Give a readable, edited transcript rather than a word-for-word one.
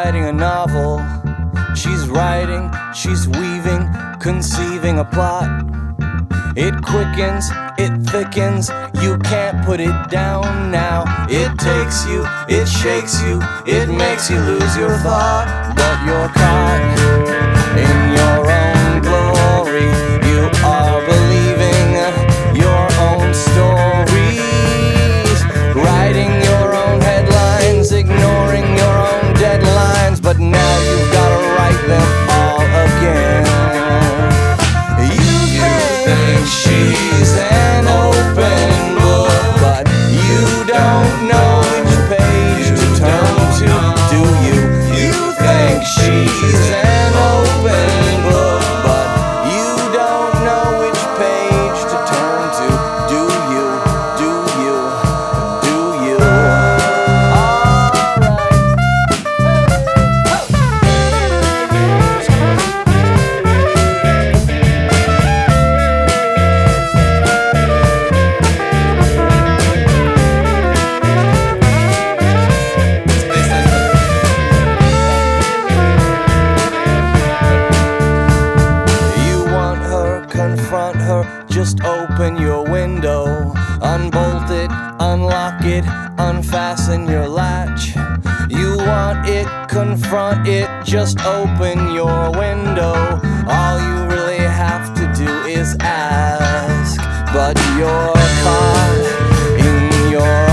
writing a novel. She's writing, she's weaving, conceiving a plot. It quickens, it thickens, you can't put it down now. It takes you, it shakes you, it makes you lose your thought. But you're caught in your own glory. You are believing your own stories, writing your own headlines, ignoring your own deadlines. But now you've gotta write them all again. She's an open book, but you don't know which page to turn to, do you? You think she's an open book, but you don't know which page to turn to, do you? Do you? Do you? Confront her, just open your window, unbolt it, unlock it, unfasten your latch. You want it, confront it, just open your window. All you really have to do is ask, but you're caught in your